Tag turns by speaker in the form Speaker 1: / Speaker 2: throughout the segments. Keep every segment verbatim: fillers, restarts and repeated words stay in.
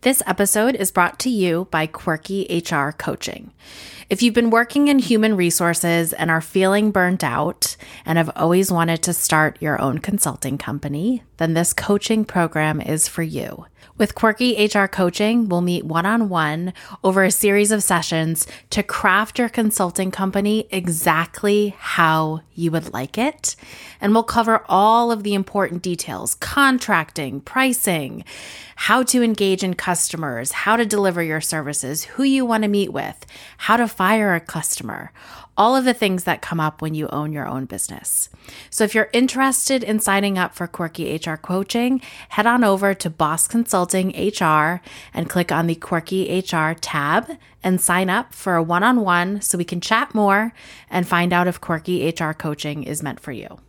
Speaker 1: This episode is brought to you by Quirky H R Coaching. If you've been working in human resources and are feeling burnt out and have always wanted to start your own consulting company, then this coaching program is for you. With Quirky H R Coaching, we'll meet one-on-one over a series of sessions to craft your consulting company exactly how you would like it. And we'll cover all of the important details: contracting, pricing, how to engage in customers, how to deliver your services, who you want to meet with, how to fire a customer, all of the things that come up when you own your own business. So if you're interested in signing up for Quirky H R Coaching, head on over to Boss Consulting H R and click on the Quirky H R tab and sign up for a one-on-one so we can chat more and find out if Quirky H R Coaching is meant for you.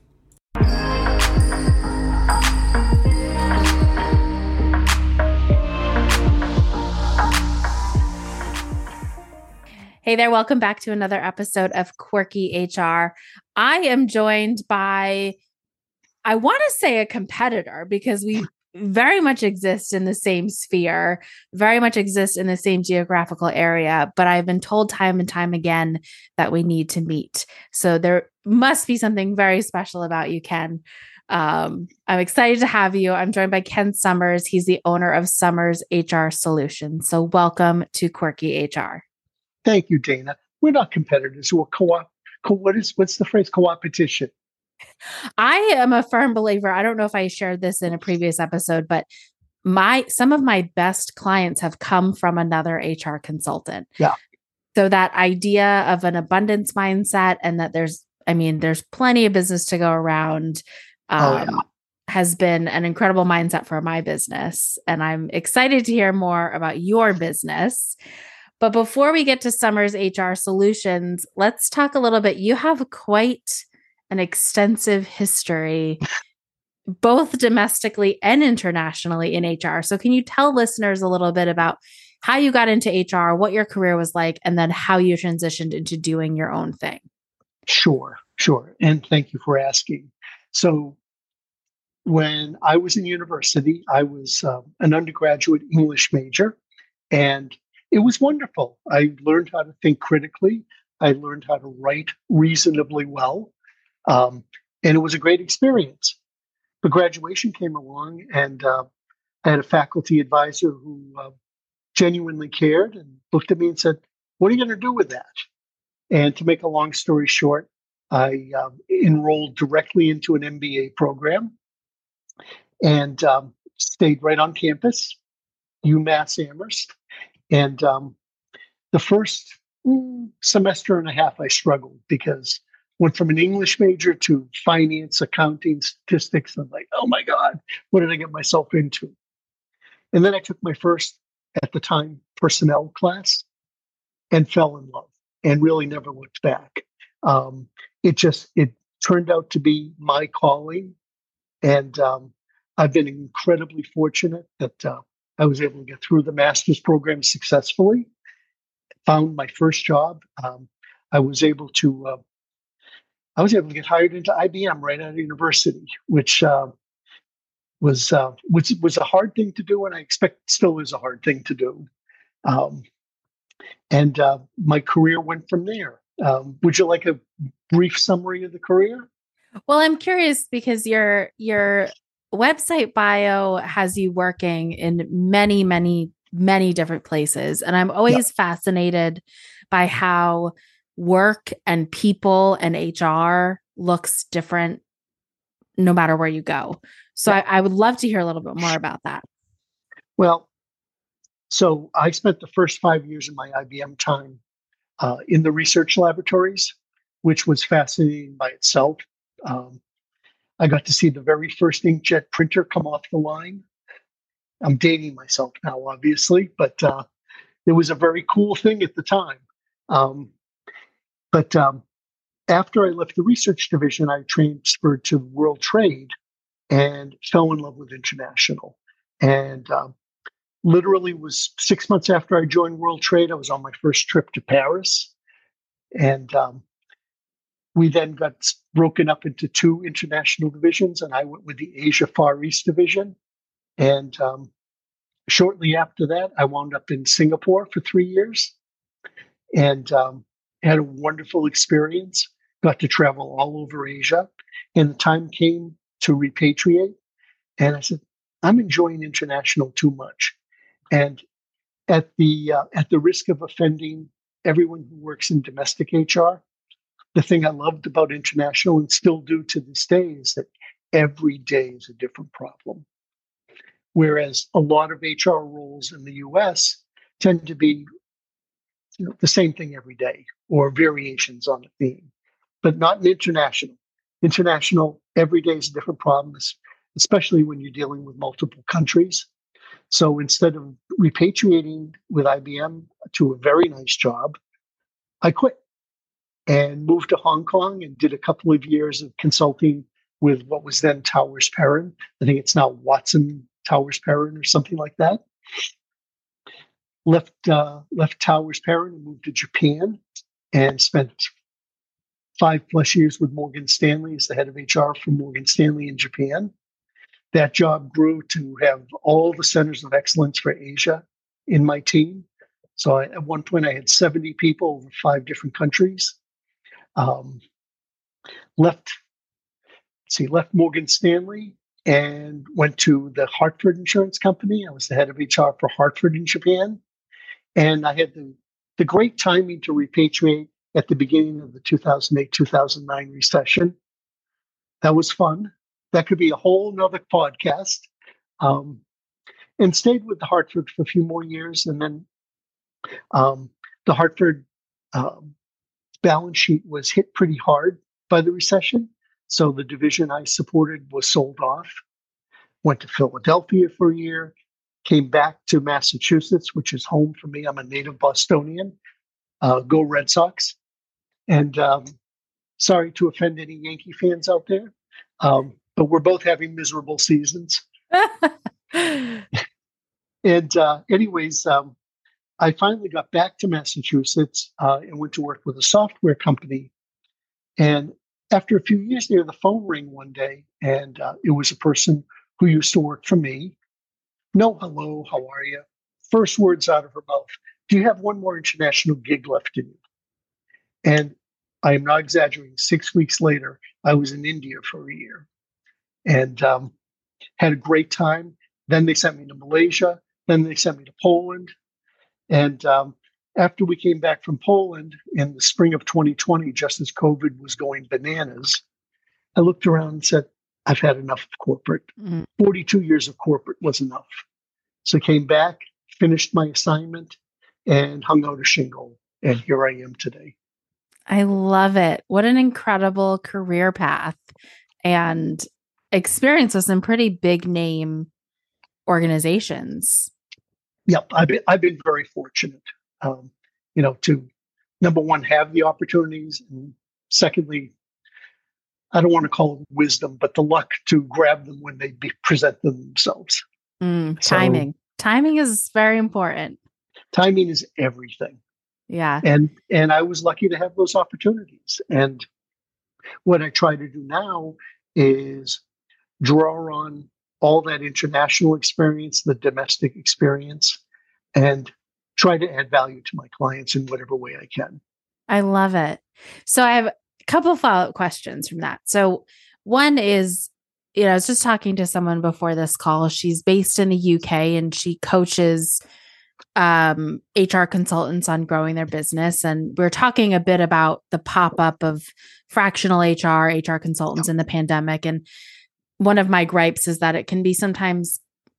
Speaker 1: Hey there, welcome back to another episode of Quirky H R. I am joined by, I want to say a competitor, because we very much exist in the same sphere, very much exist in the same geographical area, but I've been told time and time again that we need to meet. So there must be something very special about you, Ken. Um, I'm excited to have you. I'm joined by Ken Summers. He's the owner of Summers H R Solutions. So welcome to Quirky H R.
Speaker 2: Thank you, Dana. We're not competitors. We're co-op. Co- what is what's the phrase? Co-opetition.
Speaker 1: I am a firm believer. I don't know if I shared this in a previous episode, but my some of my best clients have come from another H R consultant.
Speaker 2: Yeah.
Speaker 1: So that idea of an abundance mindset, and that there's, I mean, there's plenty of business to go around, um,
Speaker 2: Oh, yeah.
Speaker 1: has been an incredible mindset for my business. And I'm excited to hear more about your business. But before we get to Summers H R Solutions, let's talk a little bit. You have quite an extensive history, both domestically and internationally, in H R. So can you tell listeners a little bit about how you got into H R, what your career was like, and then how you transitioned into doing your own thing?
Speaker 2: Sure, sure. And thank you for asking. So when I was in university, I was uh, an undergraduate English major, and it was wonderful. I learned how to think critically. I learned how to write reasonably well. Um, and it was a great experience. But graduation came along, and uh, I had a faculty advisor who uh, genuinely cared and looked at me and said, "What are you going to do with that?" And to make a long story short, I um, enrolled directly into an M B A program and um, stayed right on campus, UMass Amherst. And um, the first mm, semester and a half, I struggled because went from an English major to finance, accounting, statistics. I'm like, oh my God, what did I get myself into? And then I took my first, at the time, personnel class and fell in love and really never looked back. Um, it just, it turned out to be my calling. And um, I've been incredibly fortunate that uh, I was able to get through the master's program successfully, found my first job. Um, I was able to uh, I was able to get hired into I B M right out of university, which uh, was uh, was was a hard thing to do, and I expect still is a hard thing to do. Um, and uh, my career went from there. Um, would you like a brief summary of the career?
Speaker 1: Well, I'm curious because your your website bio has you working in many, many, many different places. And I'm always
Speaker 2: Yeah.
Speaker 1: fascinated by how work and people and H R looks different no matter where you go. So
Speaker 2: Yeah.
Speaker 1: I, I would love to hear a little bit more about that.
Speaker 2: Well, so I spent the first five years of my I B M time uh, in the research laboratories, which was fascinating by itself. Um, I got to see the very first inkjet printer come off the line. I'm dating myself now, obviously, but uh, it was a very cool thing at the time. Um, but um, after I left the research division, I transferred to World Trade and fell in love with international. And um, literally was six months after I joined World Trade, I was on my first trip to Paris. And um, we then got broken up into two international divisions, and I went with the Asia Far East division. And um, Shortly after that, I wound up in Singapore for three years and um, had a wonderful experience. Got to travel all over Asia. And the time came to repatriate. And I said, I'm enjoying international too much. And at the uh, at the risk of offending everyone who works in domestic H R, the thing I loved about international and still do to this day is that every day is a different problem. Whereas a lot of H R roles in the U S tend to be, you know, the same thing every day or variations on a theme, but not in international. International, every day is a different problem, especially when you're dealing with multiple countries. So instead of repatriating with I B M to a very nice job, I quit and moved to Hong Kong and did a couple of years of consulting with what was then Towers Perrin. I think it's now Watson Towers Perrin or something like that. Left uh, left Towers Perrin and moved to Japan and spent five plus years with Morgan Stanley as the head of H R for Morgan Stanley in Japan. That job grew to have all the centers of excellence for Asia in my team. So I, at one point, I had seventy people over five different countries. Um, left, let's see, left Morgan Stanley and went to the Hartford Insurance Company. I was the head of H R for Hartford in Japan. And I had the, the great timing to repatriate at the beginning of the two thousand eight, two thousand nine recession. That was fun. That could be a whole nother podcast. Um, and stayed with the Hartford for a few more years. And then um, the Hartford um, balance sheet was hit pretty hard by the recession. So the division I supported was sold off. Went to Philadelphia for a year, came back to Massachusetts, which is home for me. I'm a native Bostonian. Uh, go Red Sox. And um, sorry to offend any Yankee fans out there, um, but we're both having miserable seasons. And uh, anyways, um, I finally got back to Massachusetts uh, and went to work with a software company. And after a few years there, the phone rang one day, and uh, it was a person who used to work for me. No, hello, how are you? First words out of her mouth, do you have one more international gig left in you? And I am not exaggerating. Six weeks later, I was in India for a year and um, had a great time. Then they sent me to Malaysia. Then they sent me to Poland. And um, after we came back from Poland in the spring of twenty twenty, just as COVID was going bananas, I looked around and said, I've had enough of corporate. Mm. forty-two years of corporate was enough. So I came back, finished my assignment, and hung out a shingle. And here I am today.
Speaker 1: I love it. What an incredible career path and experience with some pretty big name organizations.
Speaker 2: Yep, I've been, I've been very fortunate, um, you know, to, number one, have the opportunities, and secondly, I don't want to call it wisdom, but the luck to grab them when they be, present them themselves.
Speaker 1: Mm, timing. So, timing is very important.
Speaker 2: Timing is everything.
Speaker 1: Yeah.
Speaker 2: And and I was lucky to have those opportunities. And what I try to do now is draw on all that international experience, the domestic experience, and try to add value to my clients in whatever way I can.
Speaker 1: I love it. So I have a couple follow-up questions from that. So one is, you know, I was just talking to someone before this call. She's based in the U K and she coaches um, H R consultants on growing their business. And we're talking a bit about the pop-up of fractional H R, H R consultants in the pandemic. And one of my gripes is that it can be sometimes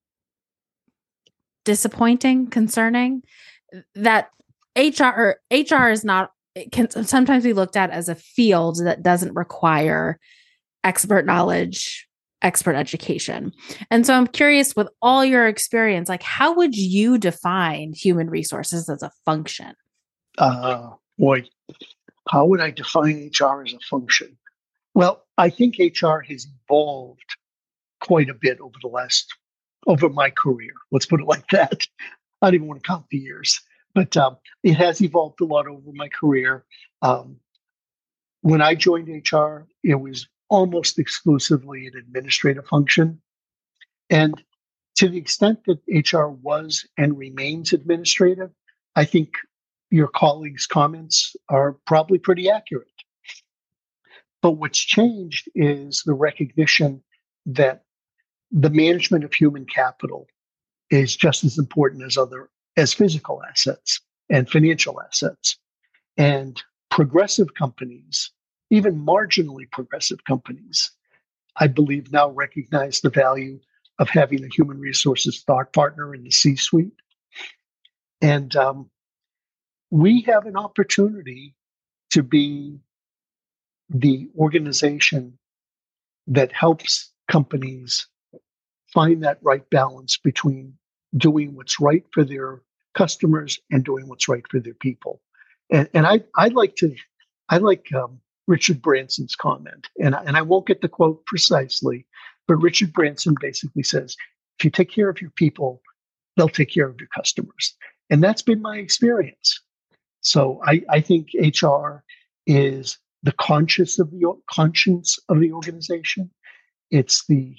Speaker 1: disappointing, concerning that H R H R is not, it can sometimes be looked at as a field that doesn't require expert knowledge, expert education. And so I'm curious, with all your experience, like how would you define human resources as a function?
Speaker 2: Uh, boy, how would I define H R as a function? Well, I think H R has evolved quite a bit over the last, over my career. Let's put it like that. I don't even want to count the years, but um, it has evolved a lot over my career. Um, when I joined H R, it was almost exclusively an administrative function. And To the extent that H R was and remains administrative, I think your colleagues' comments are probably pretty accurate. But what's changed is the recognition that the management of human capital is just as important as other as physical assets and financial assets. And progressive companies, even marginally progressive companies, I believe now recognize the value of having a human resources thought partner in the C-suite. And um, we have an opportunity to be the organization that helps companies find that right balance between doing what's right for their customers and doing what's right for their people. And, and I, I like to, I like um, Richard Branson's comment, and, and I won't get the quote precisely, but Richard Branson basically says, if you take care of your people, they'll take care of your customers. And that's been my experience. So I, I think H R is the conscience of the conscience of the organization. It's the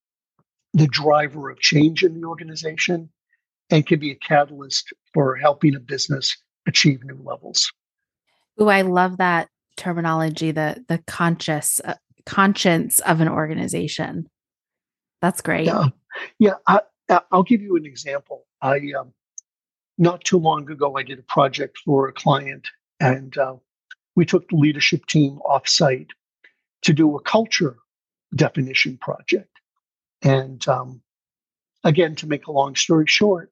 Speaker 2: the driver of change in the organization, and can be a catalyst for helping a business achieve new levels.
Speaker 1: Ooh, I love that terminology, the the conscious uh, conscience of an organization. That's great.
Speaker 2: Yeah, yeah. I, I'll give you an example. I um, not too long ago, I did a project for a client, and uh, we took the leadership team offsite to do a culture definition project. And um, again, to make a long story short,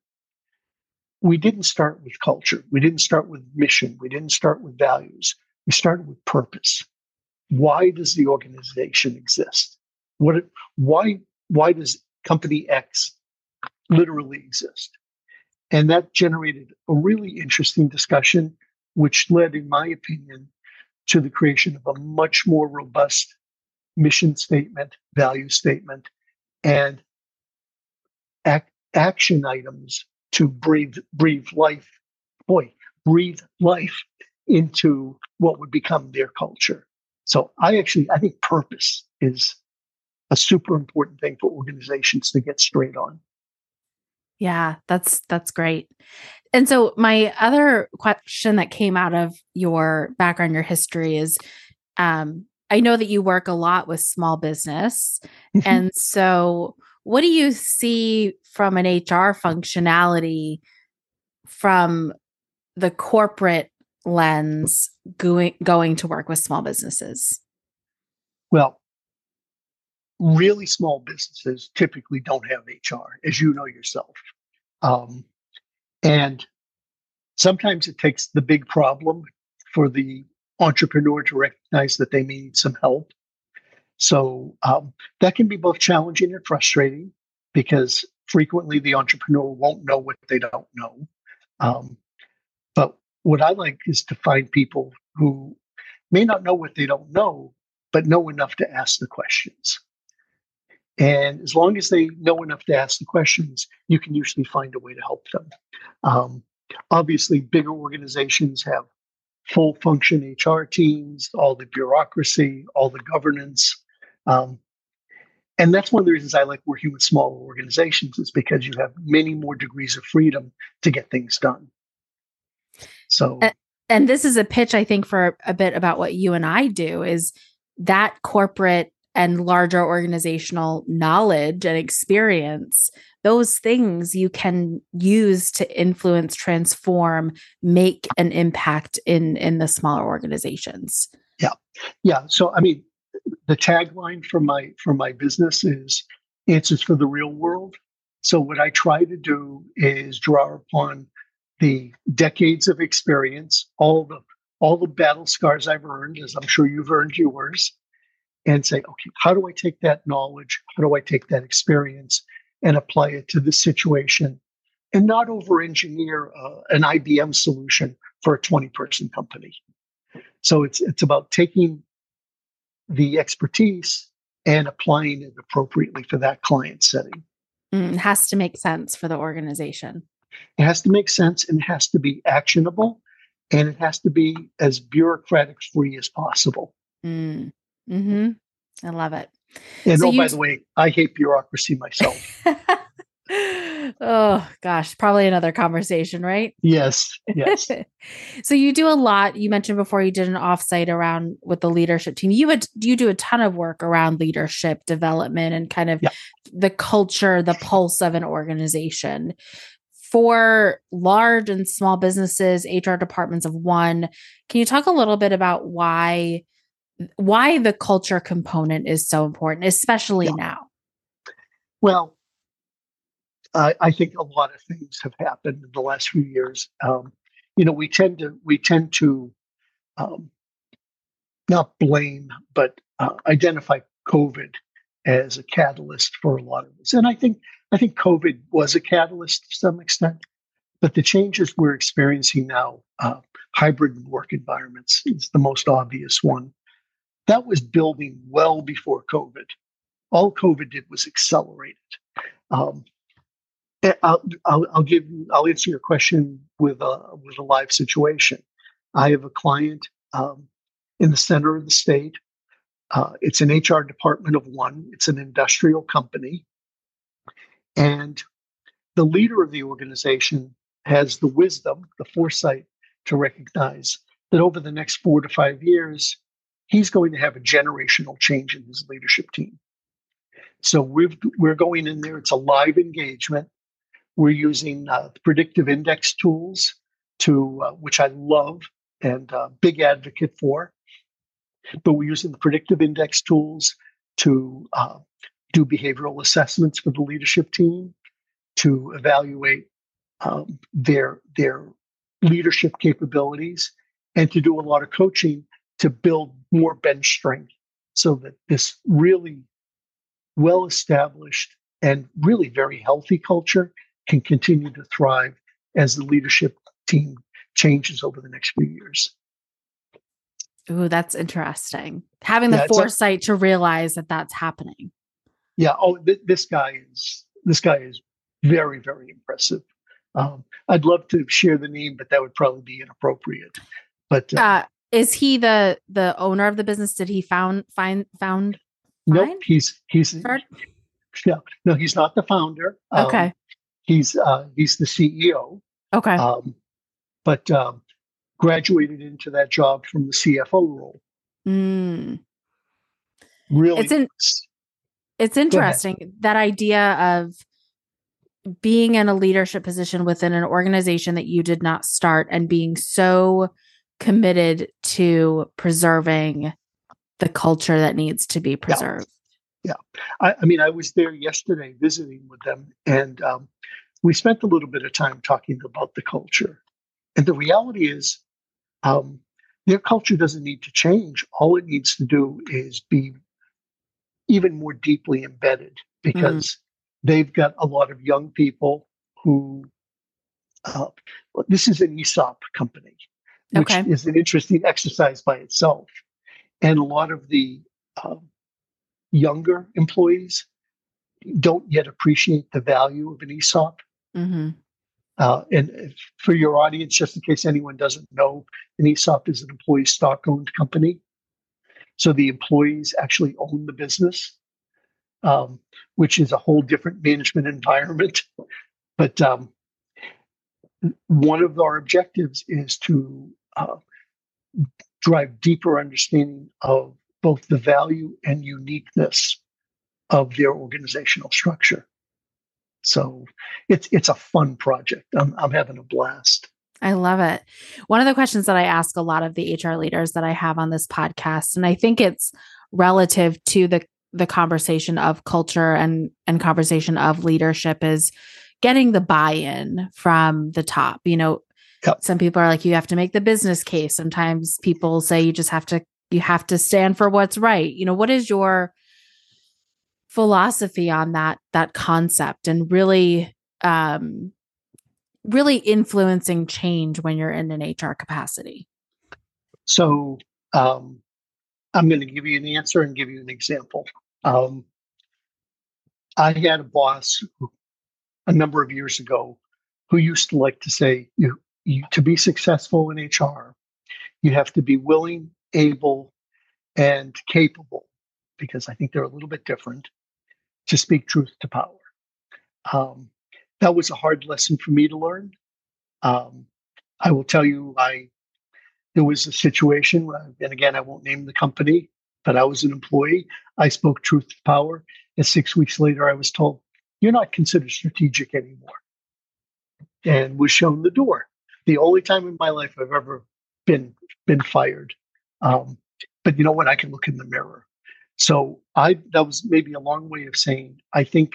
Speaker 2: we didn't start with culture. We didn't start with mission. We didn't start with values. We started with purpose. Why does the organization exist? What? Why? Why does company X literally exist? And that generated a really interesting discussion, which led, in my opinion, to the creation of a much more robust mission statement, value statement, and act, action items to breathe, breathe life, boy, breathe life into what would become their culture. So I actually, I think purpose is a super important thing for organizations to get straight on.
Speaker 1: Yeah, that's that's great. And so my other question that came out of your background, your history is, um, I know that you work a lot with small business.
Speaker 2: Mm-hmm.
Speaker 1: And so what do you see from an H R functionality from the corporate lens going, going to work with small businesses?
Speaker 2: Well, really small businesses typically don't have H R, as you know yourself. Um, and sometimes it takes the big problem for the entrepreneur to recognize that they need some help. So um, that can be both challenging and frustrating, because frequently the entrepreneur won't know what they don't know. Um, but what I like is to find people who may not know what they don't know, but know enough to ask the questions. And as long as they know enough to ask the questions, you can usually find a way to help them. Um, obviously, bigger organizations have full function H R teams, all the bureaucracy, all the governance. Um, and that's one of the reasons I like working with smaller organizations, is because you have many more degrees of freedom to get things done. So,
Speaker 1: and, and this is a pitch, I think, for a bit about what you and I do, is that corporate and larger organizational knowledge and experience, those things you can use to influence, transform, make an impact in, in the smaller organizations.
Speaker 2: Yeah. Yeah. So, I mean, the tagline for my, for my business is answers for the real world. So what I try to do is draw upon the decades of experience, all the, all the battle scars I've earned, as I'm sure you've earned yours, and say, okay, how do I take that knowledge? How do I take that experience and apply it to this situation, and not over-engineer uh, an I B M solution for a twenty-person company? So it's it's about taking the expertise and applying it appropriately for that client setting.
Speaker 1: Mm, it has to make sense for the organization.
Speaker 2: It has to make sense, and it has to be actionable, and it has to be as bureaucratic-free as possible.
Speaker 1: Mm. Mm-hmm. I love it.
Speaker 2: And
Speaker 1: so
Speaker 2: oh,
Speaker 1: you...
Speaker 2: by the way, I hate bureaucracy myself.
Speaker 1: Oh gosh, probably another conversation, right?
Speaker 2: Yes, yes,
Speaker 1: So you do a lot. You mentioned before you did an offsite around with the leadership team. You would you do a ton of work around leadership development and kind of
Speaker 2: yeah.
Speaker 1: the culture, the pulse of an organization. For large and small businesses, H R departments of one, can you talk a little bit about why why the culture component is so important, especially
Speaker 2: Yeah.
Speaker 1: now?
Speaker 2: Well, I I think a lot of things have happened in the last few years. Um, you know, we tend to we tend to um, not blame, but uh, identify COVID as a catalyst for a lot of this. And I think I think COVID was a catalyst to some extent, but the changes we're experiencing now, uh, hybrid work environments is the most obvious one. That was building well before COVID. All COVID did was accelerate it. Um, and I'll, I'll, I'll give you, I'll answer your question with a with a live situation. I have a client um, in the center of the state. Uh, it's an H R department of one. It's an industrial company, and the leader of the organization has the wisdom, the foresight to recognize that over the next four to five years, he's going to have a generational change in his leadership team. So we've, we're going in there. It's a live engagement. We're using uh, predictive index tools to uh, which I love and uh, big advocate for. But we're using the predictive index tools to uh, do behavioral assessments for the leadership team, to evaluate um, their their leadership capabilities, and to do a lot of coaching to build more bench strength, so that this really well established and really very healthy culture can continue to thrive as the leadership team changes over the next few years.
Speaker 1: Ooh, that's interesting. Having the
Speaker 2: Yeah, it's a,
Speaker 1: foresight to realize that that's happening.
Speaker 2: yeah. Oh, th- this guy is this guy is very very impressive. Um, I'd love to share the name, but that would probably be inappropriate. But um,
Speaker 1: Uh, is he the the owner of the business? Did he found find found
Speaker 2: nope,
Speaker 1: find
Speaker 2: he's he's
Speaker 1: start?
Speaker 2: no, no, he's not the founder. Um,
Speaker 1: Okay.
Speaker 2: he's uh, he's the C E O,
Speaker 1: Okay.
Speaker 2: um, but um, graduated into that job from the C F O role.
Speaker 1: Mm. It's
Speaker 2: Really,
Speaker 1: in it's
Speaker 2: go ahead.
Speaker 1: interesting that idea of being in a leadership position within an organization that you did not start and being so committed to preserving the culture that needs to be
Speaker 2: Yeah,
Speaker 1: preserved.
Speaker 2: yeah. I, I mean, I was there yesterday visiting with them, and um, we spent a little bit of time talking about the culture. And the reality is, um, their culture doesn't need to change. All it needs to do is be even more deeply embedded,
Speaker 1: Mm.
Speaker 2: because they've got a lot of young people who, uh, well, this is an ESOP company, which
Speaker 1: Okay.
Speaker 2: is an interesting exercise by itself. And a lot of the um, younger employees don't yet appreciate the value of an ESOP.
Speaker 1: Mm-hmm.
Speaker 2: Uh, and if, for your audience, just in case anyone doesn't know, an ESOP is an employee stock owned company. So the employees actually own the business, um, which is a whole different management environment. But um, one of our objectives is to uh, drive deeper understanding of both the value and uniqueness of their organizational structure. So it's it's a fun project. I'm I'm having a blast.
Speaker 1: I love it. One of the questions that I ask a lot of the H R leaders that I have on this podcast, and I think it's relative to the the conversation of culture and and conversation of leadership, is getting the buy-in from the top. You know,
Speaker 2: Yep.
Speaker 1: some people are like, you have to make the business case. Sometimes people say you just have to you have to stand for what's right. You know, what is your philosophy on that that concept and really um really influencing change when you're in an H R capacity?
Speaker 2: So um, I'm going to give you an answer and give you an example. Um, I had a boss who, a number of years ago, who used to like to say, you, you to be successful in H R, you have to be willing, able, and capable, because I think they're a little bit different, to speak truth to power. Um, that was a hard lesson for me to learn. Um, I will tell you, I there was a situation, where- and again, I won't name the company, but I was an employee. I spoke truth to power, and six weeks later, I was told, "You're not considered strategic anymore," and was shown the door. The only time in my life I've ever been been fired. Um, but you know what? I can look in the mirror. So I that was maybe a long way of saying I think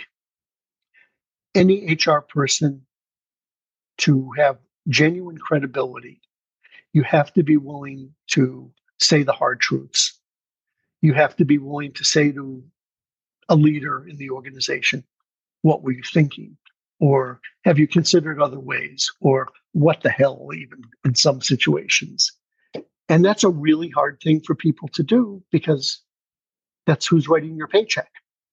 Speaker 2: any H R person, to have genuine credibility, you have to be willing to say the hard truths. You have to be willing to say to a leader in the organization, what were you thinking? Or have you considered other ways? Or what the hell, even in some situations. And that's a really hard thing for people to do because that's who's writing your paycheck.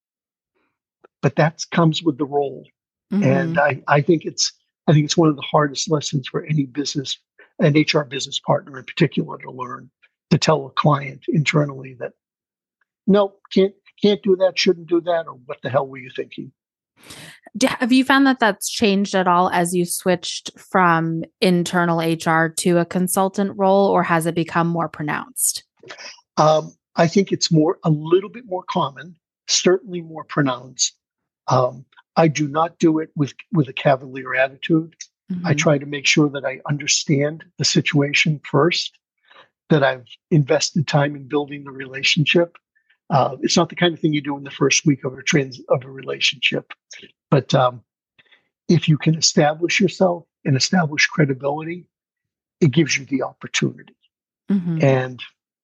Speaker 2: But that comes with the role. And
Speaker 1: Mm-hmm.
Speaker 2: I, I think it's I think it's one of the hardest lessons for any business, an H R business partner in particular, to learn, to tell a client internally that no, can't can't do that, shouldn't do that, or what the hell were you thinking?
Speaker 1: D- Have you found that that's changed at all as you switched from internal H R to a consultant role, or has it become more pronounced?
Speaker 2: Um, I think it's more a little bit more common, certainly more pronounced. Um, I do not do it with with a cavalier attitude. I
Speaker 1: Mm-hmm.
Speaker 2: try to make sure that I understand the situation first, that I've invested time in building the relationship. Uh, it's not the kind of thing you do in the first week of a trans of a relationship, but um, if you can establish yourself and establish credibility, it gives you the opportunity.
Speaker 1: Mm-hmm.
Speaker 2: And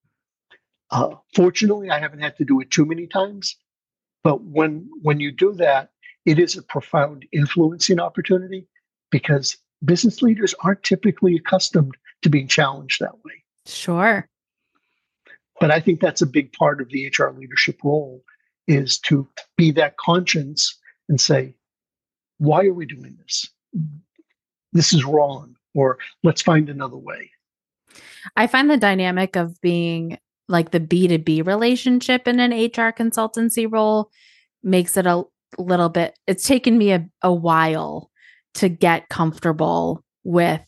Speaker 2: uh, fortunately, I haven't had to do it too many times. But when when you do that, it is a profound influencing opportunity because business leaders aren't typically accustomed to being challenged that way.
Speaker 1: Sure.
Speaker 2: But I think that's a big part of the H R leadership role, is to be that conscience and say, why are we doing this? This is wrong, or let's find another way.
Speaker 1: I find the dynamic of being like the B two B relationship in an H R consultancy role makes it a little bit, it's taken me a, a while to get comfortable with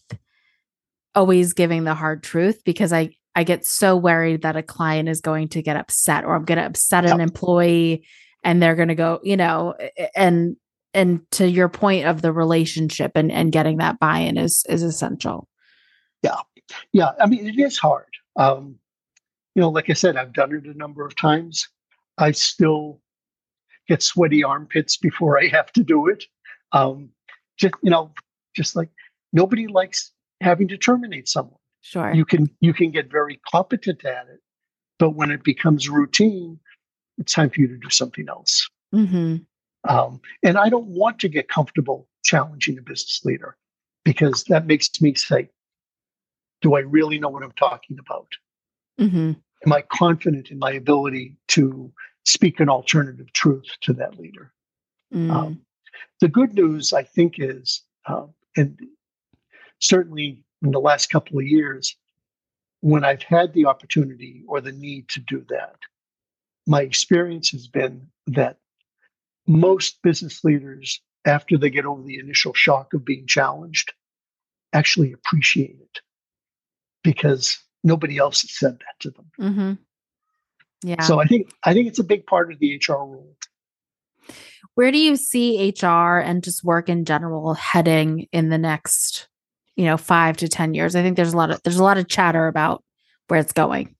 Speaker 1: always giving the hard truth because I, I get so worried that a client is going to get upset or I'm going to upset an
Speaker 2: Yep.
Speaker 1: employee and they're going to go, you know, and, and to your point of the relationship and, and getting that buy-in is, is essential.
Speaker 2: Yeah. Yeah. I mean, it is hard. Um, you know, like I said, I've done it a number of times. I still get sweaty armpits before I have to do it. Um, just, you know, just like nobody likes having to terminate someone.
Speaker 1: Sure.
Speaker 2: You can you can get very competent at it, but when it becomes routine, it's time for you to do something else.
Speaker 1: Mm-hmm.
Speaker 2: Um, and I don't want to get comfortable challenging a business leader because that makes me say, do I really know what I'm talking about?
Speaker 1: Mm-hmm.
Speaker 2: Am I confident in my ability to speak an alternative truth to that leader?
Speaker 1: Mm.
Speaker 2: Um, the good news, I think, is, uh, and certainly in the last couple of years, when I've had the opportunity or the need to do that, my experience has been that most business leaders, after they get over the initial shock of being challenged, actually appreciate it because nobody else has said that to them.
Speaker 1: Mm-hmm. Yeah.
Speaker 2: So I think I think it's a big part of the H R role.
Speaker 1: Where do you see H R and just work in general heading in the next, you know, five to ten years? I think there's a lot of there's a lot of chatter about where it's going.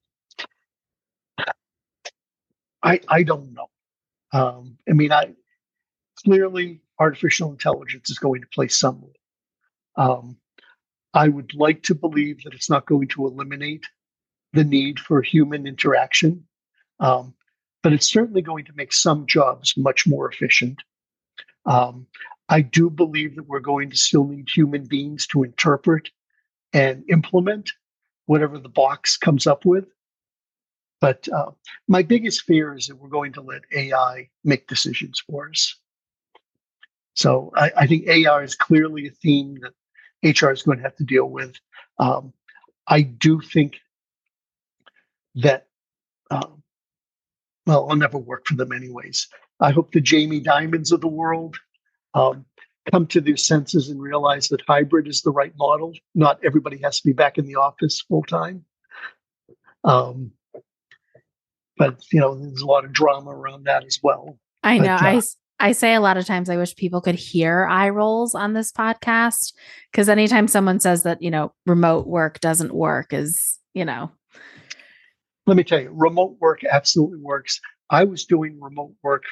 Speaker 2: I, I don't know. Um, I mean, I clearly artificial intelligence is going to play some role. Um, I would like to believe that it's not going to eliminate the need for human interaction, um, but it's certainly going to make some jobs much more efficient. Um, I do believe that we're going to still need human beings to interpret and implement whatever the box comes up with. But uh, my biggest fear is that we're going to let A I make decisions for us. So I, I think A I is clearly a theme that H R is going to have to deal with. Um, I do think that, um, well, I'll never work for them anyways. I hope the Jamie Dimons of the world um, come to their senses and realize that hybrid is the right model. Not everybody has to be back in the office full time. Um, but, you know, there's a lot of drama around that as well.
Speaker 1: I know.
Speaker 2: But, uh,
Speaker 1: I, I say a lot of times I wish people could hear eye rolls on this podcast, because anytime someone says that, you know, remote work doesn't work is, you know.
Speaker 2: Let me tell you, remote work absolutely works. I was doing remote work.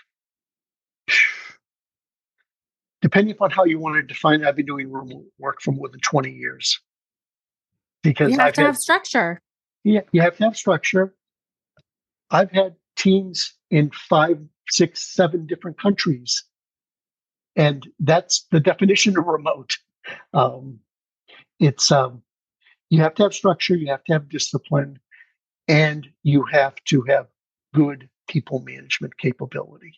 Speaker 2: Depending upon how you want to define it, I've been doing remote work for more than twenty years. Because
Speaker 1: you have
Speaker 2: I've
Speaker 1: to
Speaker 2: had,
Speaker 1: have structure.
Speaker 2: Yeah, you have to have structure. I've had teams in five, six, seven different countries. And that's the definition of remote. Um, it's um, you have to have structure, you have to have discipline, and you have to have good people management capability.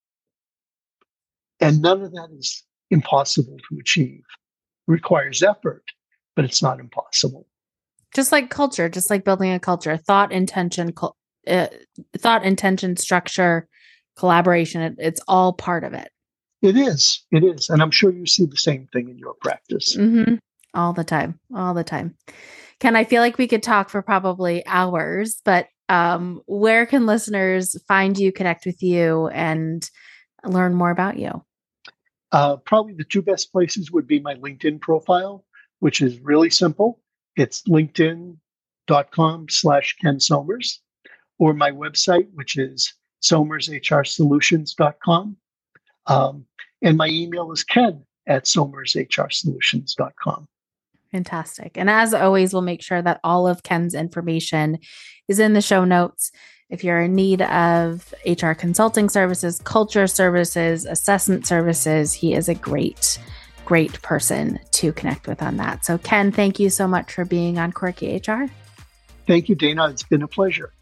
Speaker 2: And none of that is impossible to achieve. It requires effort, but it's not impossible.
Speaker 1: Just like culture, just like building a culture, thought, intention, cul- uh, thought, intention, structure, collaboration. It, it's all part of it.
Speaker 2: It is. It is. And I'm sure you see the same thing in your practice.
Speaker 1: Mm-hmm. All the time. All the time. Ken, I feel like we could talk for probably hours, but um, where can listeners find you, connect with you, and learn more about you?
Speaker 2: Uh, probably the two best places would be my LinkedIn profile, which is really simple. It's linkedin.com slash Ken Somers, or my website, which is somers h r solutions dot com. Um, and my email is ken at somers h r solutions dot com.
Speaker 1: Fantastic. And as always, we'll make sure that all of Ken's information is in the show notes. If you're in need of H R consulting services, culture services, assessment services, he is a great, great person to connect with on that. So Ken, thank you so much for being on Quirky H R.
Speaker 2: Thank you, Dana. It's been a pleasure.